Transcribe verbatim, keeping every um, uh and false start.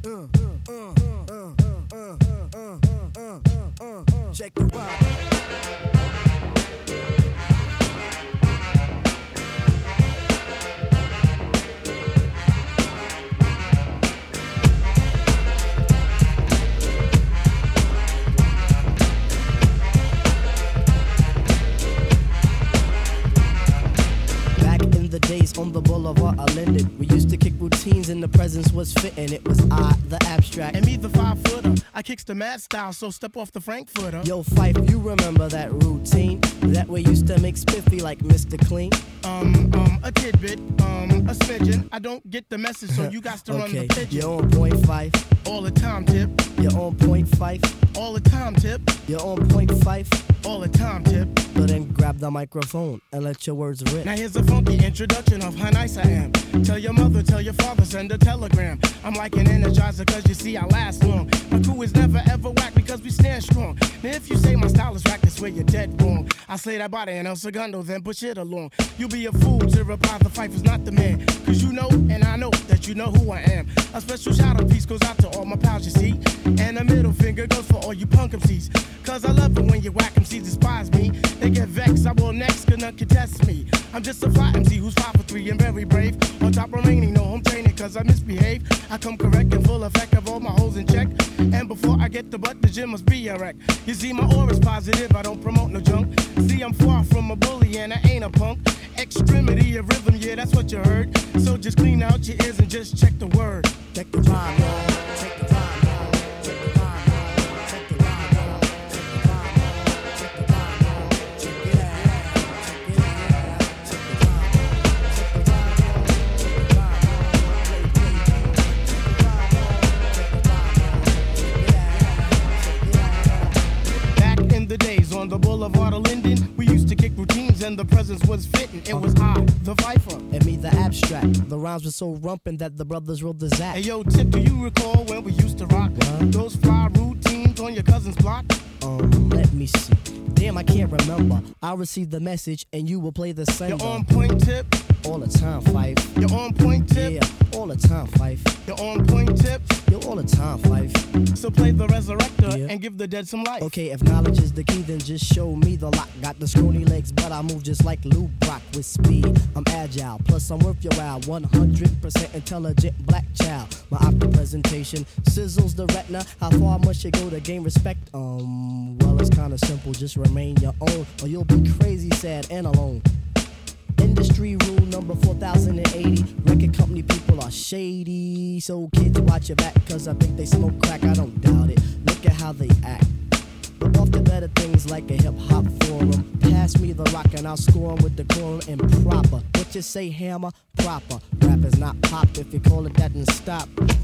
Uh, uh, uh, uh, uh, uh, uh, uh, uh, check the vibe. The days on the boulevard I lended. We used to kick routines and the presence was fitting. It was I, the abstract. And me, the five footer. I kicks the mad style, so step off the Frankfurter. Yo, Fife, you remember that routine? That way used to make spiffy like Mister Clean? Um, um, a tidbit, um, a smidgen. I don't get the message, so you got to run okay. the pigeon. You're on point five. All the time, tip. You're on point five. All the time, tip. You're on point five. All the time, tip. So then grab the microphone and let your words rip. Now here's a funky introduction of how nice I am. Tell your mother, tell your father, send a telegram. I'm like an energizer cause you see I last long. My crew is never ever whack because we stand strong. Now if you say my style is whack, that's where you're dead wrong. I slay that body and El Segundo, then push it along. You be a fool to reply the fight was not the man. Cause you know and I know that you know who I am. A special shout out piece goes out to all my pals you see. And a middle finger goes for all you punk M Cs. Cause I love it when you whack M Cs despise me. They get vexed, I will next, cause none can test me. I'm just a fly M C who's five for three and very brave. On top remaining, no home training cause I misbehave. I come correct and full effect of all my hoes in check. And before I get the butt, the gym must be a wreck. You see my aura's positive, I don't promote no junk. See I'm far from a bully and I ain't a punk. Extremity of rhythm, yeah that's what you heard. So just clean out your ears and just check the word. Check the vibe, y'all. Check the vibe. The days on the boulevard of Linden, we used to kick routines and the presence was fitting. It was I, the Viper, and me, the abstract. The rhymes were so rumpin' that the brothers wrote the Zach. Hey yo, Tip, do you recall when we used to rock what? Those fly routines on your cousin's block? Um, let me see. Damn, I can't remember. I'll receive the message and you will play the sender. You're on point, Tip. All the time, Fife. You're on point, Tip. Yeah, all the time, Fife. You're on point, Tip. You're all the time, Fife. So play the resurrector yeah. and give the dead some life. Okay, if knowledge is the key, then just show me the lock. Got the scrawny legs, but I move just like Lou Brock with speed. I'm agile, plus I'm worth your while. one hundred percent intelligent black child. My opera presentation sizzles the retina. How far must you go to gain respect? Um, well, it's kinda simple. Just remain your own, or you'll be crazy, sad, and alone. Industry rule number four thousand eighty. Record company people are shady. So kids watch your back cause I think they smoke crack. I don't doubt it. Look at how they act. But off to better things like a hip hop forum. Pass me the rock and I'll score 'em with the quorum and proper. What you say, hammer? Proper. Rap is not pop. If you call it that, then stop.